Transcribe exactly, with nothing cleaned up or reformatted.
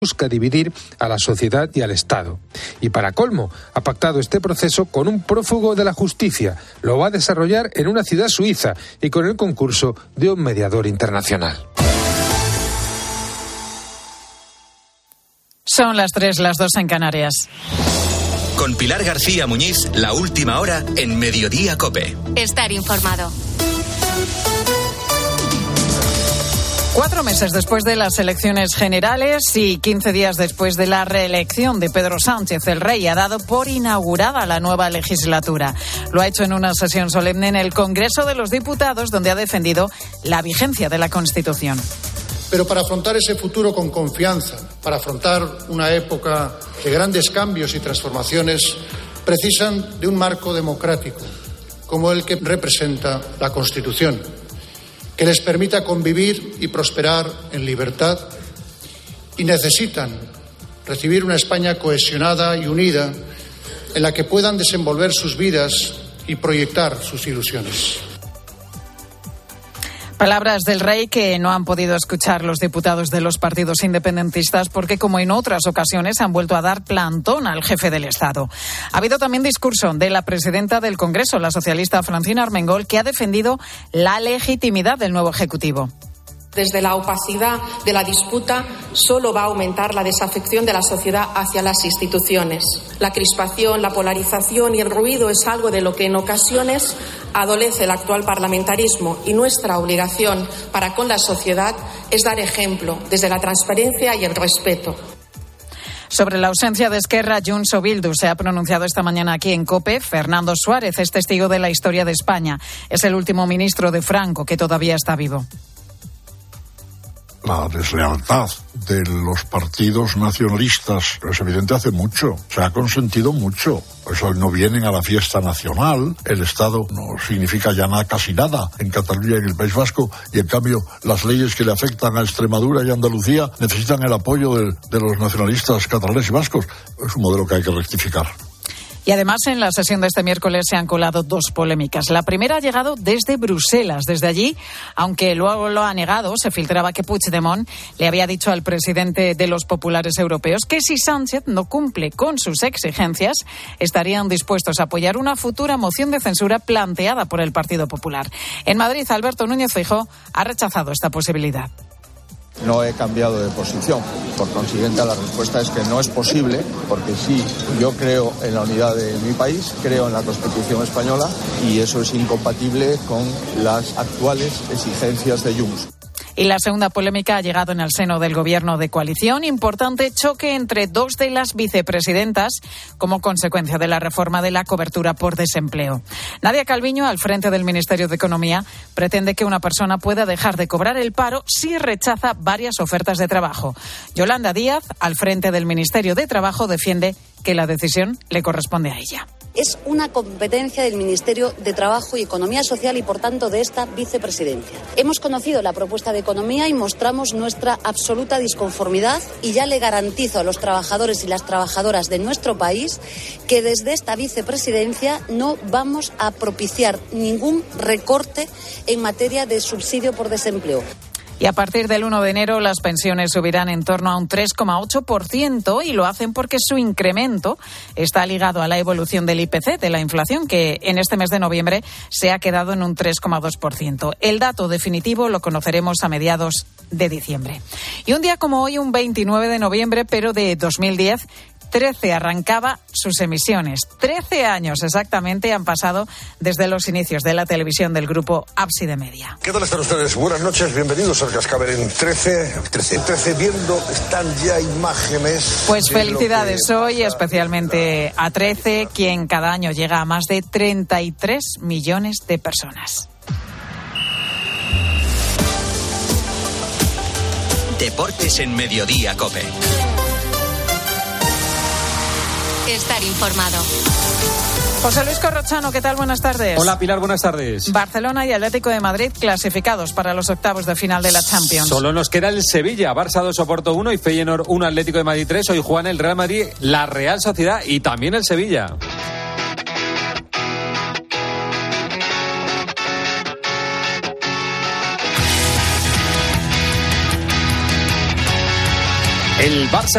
busca dividir a la sociedad y al Estado. Y para colmo, ha pactado este proceso con un prófugo de la justicia. Lo va a desarrollar en una ciudad suiza y con el concurso de un mediador internacional. Son las tres, las dos en Canarias. Con Pilar García Muñiz, la última hora en Mediodía COPE. Estar informado. Cuatro meses después de las elecciones generales y quince días después de la reelección de Pedro Sánchez, el rey ha dado por inaugurada la nueva legislatura. Lo ha hecho en una sesión solemne en el Congreso de los Diputados, donde ha defendido la vigencia de la Constitución. Pero para afrontar ese futuro con confianza, para afrontar una época de grandes cambios y transformaciones, precisan de un marco democrático, como el que representa la Constitución, que les permita convivir y prosperar en libertad, y necesitan recibir una España cohesionada y unida en la que puedan desenvolver sus vidas y proyectar sus ilusiones. Palabras del rey que no han podido escuchar los diputados de los partidos independentistas porque, como en otras ocasiones, han vuelto a dar plantón al jefe del Estado. Ha habido también discurso de la presidenta del Congreso, la socialista Francina Armengol, que ha defendido la legitimidad del nuevo Ejecutivo. Desde la opacidad de la disputa solo va a aumentar la desafección de la sociedad hacia las instituciones. La crispación, la polarización y el ruido es algo de lo que en ocasiones adolece el actual parlamentarismo, y nuestra obligación para con la sociedad es dar ejemplo desde la transparencia y el respeto. Sobre la ausencia de Esquerra, Junts o Bildu se ha pronunciado esta mañana aquí en COPE. Fernando Suárez es testigo de la historia de España. Es el último ministro de Franco que todavía está vivo. La deslealtad de los partidos nacionalistas es evidente hace mucho, se ha consentido mucho. Por eso no vienen a la fiesta nacional, el Estado no significa ya nada, casi nada en Cataluña y en el País Vasco, y en cambio las leyes que le afectan a Extremadura y Andalucía necesitan el apoyo de, de los nacionalistas catalanes y vascos. Es un modelo que hay que rectificar. Y además, en la sesión de este miércoles se han colado dos polémicas. La primera ha llegado desde Bruselas. Desde allí, aunque luego lo ha negado, se filtraba que Puigdemont le había dicho al presidente de los populares europeos que si Sánchez no cumple con sus exigencias, estarían dispuestos a apoyar una futura moción de censura planteada por el Partido Popular. En Madrid, Alberto Núñez Feijóo ha rechazado esta posibilidad. No he cambiado de posición. Por consiguiente, la respuesta es que no es posible, porque sí, yo creo en la unidad de mi país, creo en la Constitución española, y eso es incompatible con las actuales exigencias de Junts. Y la segunda polémica ha llegado en el seno del gobierno de coalición. Importante choque entre dos de las vicepresidentas como consecuencia de la reforma de la cobertura por desempleo. Nadia Calviño, al frente del Ministerio de Economía, pretende que una persona pueda dejar de cobrar el paro si rechaza varias ofertas de trabajo. Yolanda Díaz, al frente del Ministerio de Trabajo, defiende que la decisión le corresponde a ella. Es una competencia del Ministerio de Trabajo y Economía Social y, por tanto, de esta vicepresidencia. Hemos conocido la propuesta de Economía y mostramos nuestra absoluta disconformidad, y ya le garantizo a los trabajadores y las trabajadoras de nuestro país que desde esta vicepresidencia no vamos a propiciar ningún recorte en materia de subsidio por desempleo. Y a partir del uno de enero las pensiones subirán en torno a un tres coma ocho por ciento, y lo hacen porque su incremento está ligado a la evolución del I P C, de la inflación, que en este mes de noviembre se ha quedado en un tres coma dos por ciento. El dato definitivo lo conoceremos a mediados de diciembre. Y un día como hoy, un veintinueve de noviembre, pero de dos mil diez, trece arrancaba sus emisiones. trece años exactamente han pasado desde los inicios de la televisión del grupo Ábside Media. ¿Qué tal están ustedes? Buenas noches, bienvenidos al Cascabel en trece. trece, trece viendo, están ya imágenes. Pues felicidades hoy, especialmente a trece, quien cada año llega a más de treinta y tres millones de personas. Deportes en Mediodía COPE. Estar informado. José Luis Corrochano, ¿qué tal? Buenas tardes. Hola, Pilar, buenas tardes. Barcelona y Atlético de Madrid clasificados para los octavos de final de la Champions. Solo nos queda el Sevilla, Barça dos, Oporto uno y Feyenoord uno, Atlético de Madrid tres. Hoy juegan el Real Madrid, la Real Sociedad y también el Sevilla. El Barça